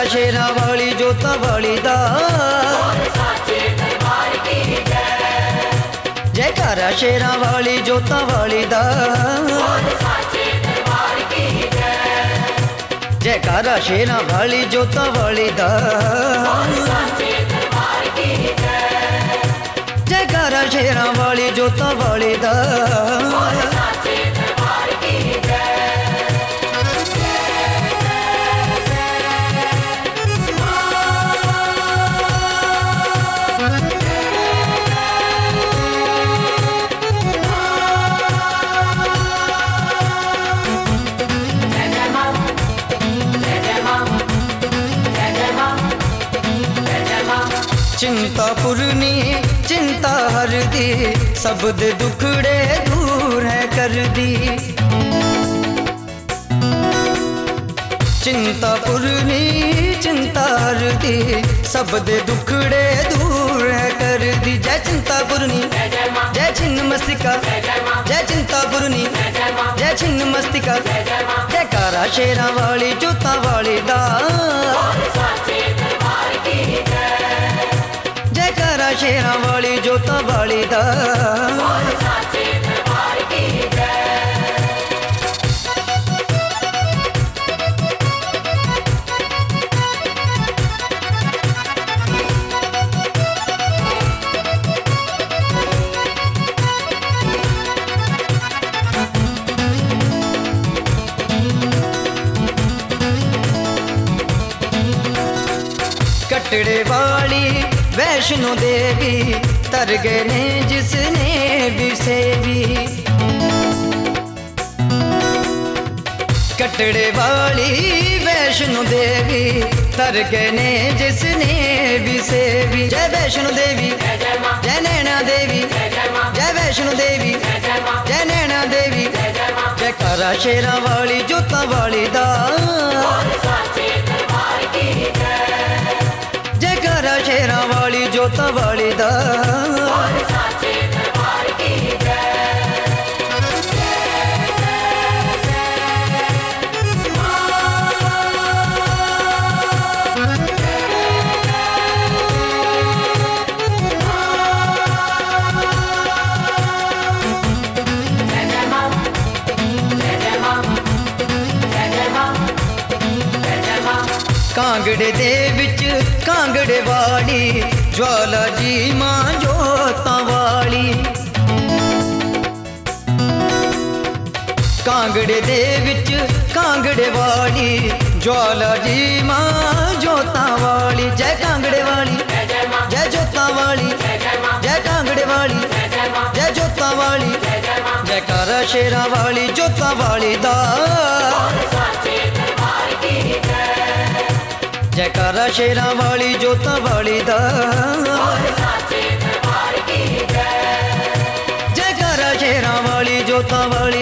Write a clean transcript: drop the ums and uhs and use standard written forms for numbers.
शेरा वाली जोता वाली दा, जयकारा शेरा वाली जोता वाली दा, जयकारा शेरा वाली जोता वाली दा, जयकारा शेरा वाली जोता वाली दा। चिंता पुरनी चिंता हर दी, सब दे दुखड़े दूर है कर दी। चिंता पुरनी चिंता हर दी, सब दे दुखड़े दूर है कर दी। जय चिंता पुरनी जय छिन्न मस्तिका, जय चिंता पुरनी जय छिन्न मस्तिका, जयकारा शेरा वाली जोता वाली दा, जयकारा शेरा वाली जोता वाली दा। कटड़े वाली वैष्णो देवी, तर गए ने जिसने भी सेवी। कटड़े वाली वैष्णो देवी, तर गए ने जिसने भी सेवी। जय वैष्णो देवी जय नैना देवी, जय वैष्णो देवी जय नैना देवी, जयकारा शेरा वाली जोता वाली दा, जयकारा शेरा वाली जोता वाली दा। कांगड़े दे विच कांगड़े वाली, ज्वाला जी मां जोता वाली। कांगड़े दे विच कांगड़े वाली, ज्वाला जी मां जोता वाली। जय कांगड़े वाली जय जोता वाली, जय कांगड़े वाली जय जोता वाली, जयकारा शेरा वाली जोता वाली दा, जयकारा शेरा वाली जोता वाली दा, जयकारा शेरा वाली जोता वाली